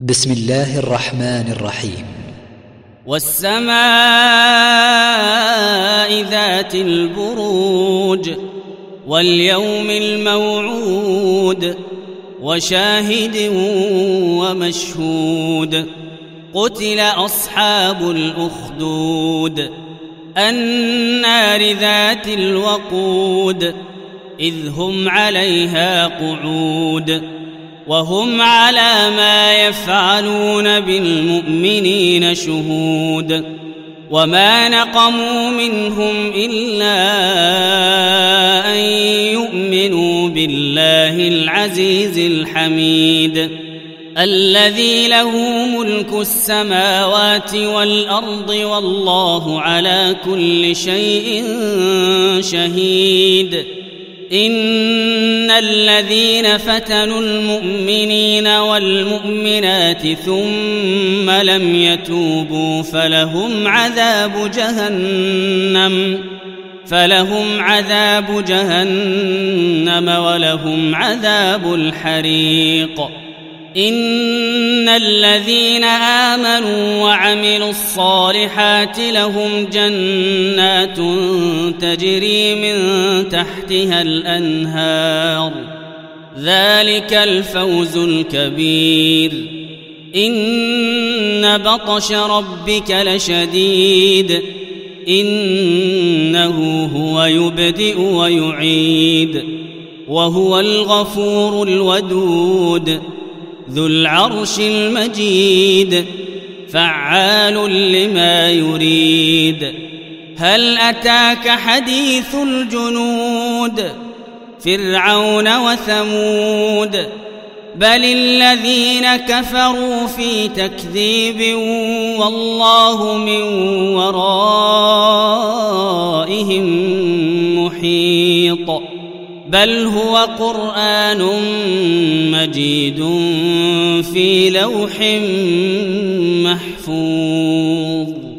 بسم الله الرحمن الرحيم. والسماء ذات البروج واليوم الموعود وشاهد ومشهود قتل أصحاب الأخدود النار ذات الوقود إذ هم عليها قعود وهم على ما يفعلون بالمؤمنين شهود وما نقموا منهم إلا أن يؤمنوا بالله العزيز الحميد الذي له ملك السماوات والأرض والله على كل شيء شهيد إن الذين فتنوا المؤمنين والمؤمنات ثم لم يتوبوا فلهم عذاب جهنم ولهم عذاب الحريق إن الذين آمنوا وعملوا الصالحات لهم جنات تجري من تحتها الأنهار ذلك الفوز الكبير إن بطش ربك لشديد إنه هو يبدئ ويعيد وهو الغفور الودود ذو العرش المجيد فعال لما يريد هل أتاك حديث الجنود فرعون وثمود بل الذين كفروا في تكذيب والله من ورائهم محيط بل هو قرآن مجيد في لوح محفوظ.